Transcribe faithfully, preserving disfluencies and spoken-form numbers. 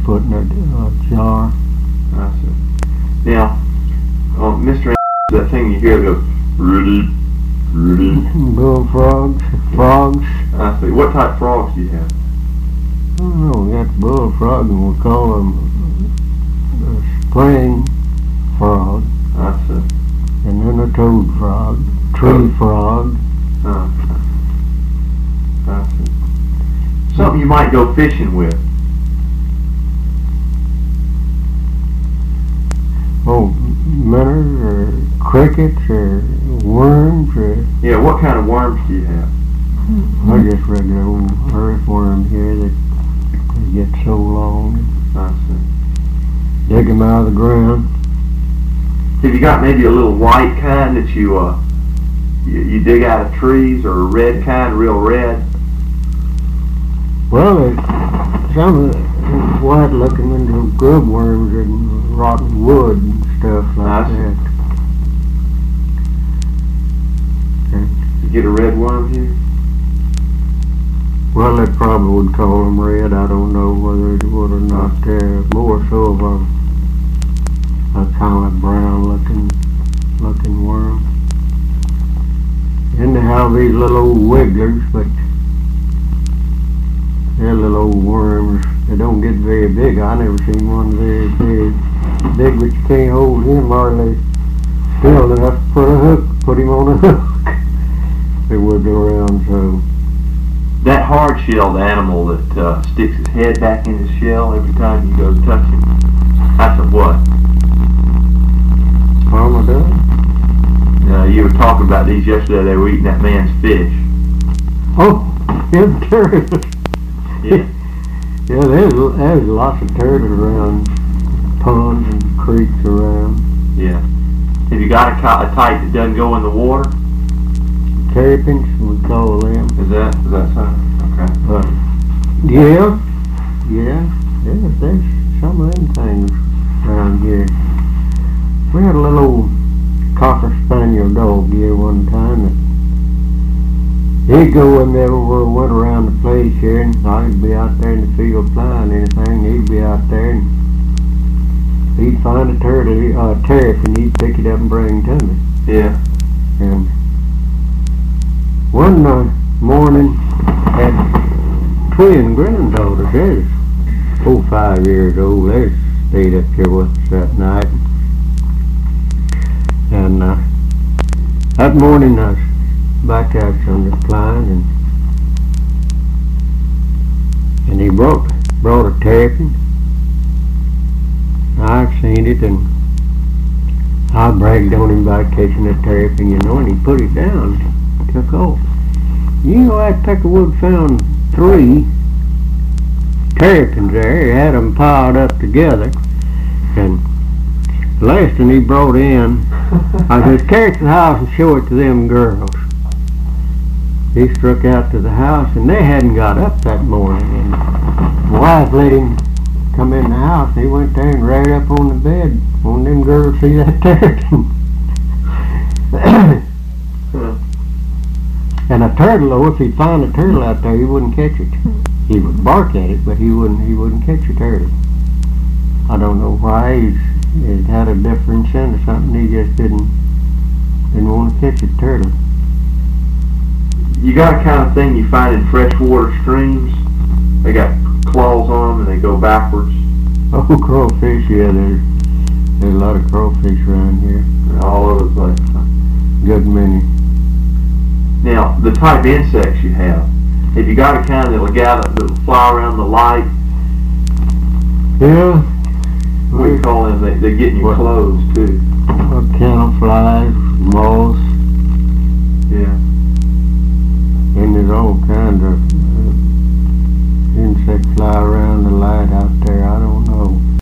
put in a, a jar. I see. Now, uh, Mister that thing you hear goes, Rudy, Rudy. Bullfrogs, frogs. I see. What type of frogs do you have? I don't know, we got bullfrog and we call them a spring frog. I see. And then a toad frog, tree frog. Oh, I see. Something you might go fishing with. Oh, minnows or crickets or worms or... Yeah, what kind of worms do you have? I just regular old earthworm here that they get so long. I see. Dig them out of the ground. Have you got maybe a little white kind that you uh you, you dig out of trees, or a red kind, real red? Well, there's some of the white looking into grub worms and rotten wood and stuff like that. Okay. You get a red worm here? Well, they probably would call them red. I don't know whether it would or not. They're more so of a, a kind of brown looking looking worm. And they have these little old wigglers, but they're little old worms. They don't get very big. I never seen one very big. Big, but you can't hold him hardly still enough to put a hook, put him on a hook. They would go around so. That hard-shelled animal that uh, sticks his head back in his shell every time you go touch him, that's a what? Armadillo? Uh, you were talking about these yesterday. They were eating that man's fish. Oh, yeah, turtles. Yeah. Yeah, there's, there's lots of turtles around ponds and creeks around. Yeah. Have you got a, a type that doesn't go in the water? Terrapins, we call them. Is that, is that so? Okay. Uh, yeah, yeah, yeah, there's some of them things around here. We had a little old Cocker Spaniel dog here one time that he'd go in there where we went around the place here, and I'd be out there in the field flying anything. He'd be out there and he'd find a turtle, a uh, terrapin, he'd pick it up and bring it to me. Yeah. And one uh, morning, had twin granddaughters. They was four, five years old. They stayed up here with us that night. And uh, that morning I was back out on the pine, and and he brought brought a terrapin. I seen it, and I bragged on him about catching a terrapin, you know, and he put it down. Took off. You know, that Peckerwood found three terrapins there. He had them piled up together, and the last one he brought in, I said, carry it to the house and show it to them girls. He struck out to the house, and they hadn't got up that morning, and my wife let him come in the house, and he went there and right up on the bed. One of them girls see that terrapin. And a turtle, though, if he'd find a turtle out there, he wouldn't catch it. He would bark at it, but he wouldn't. He wouldn't catch a turtle. I don't know why. He's, he had a different scent or something. He just didn't didn't want to catch a turtle. You got a kind of thing you find in freshwater streams. They got claws on them and they go backwards. Oh, crawfish! Yeah, there's there's a lot of crawfish around here. All over the place. Good many. Now, the type of insects you have, have you got a kind that'll gather, that'll fly around the light? Yeah. What do you call them? They, they get in your what? clothes, too. Uh, Kennel flies, moths,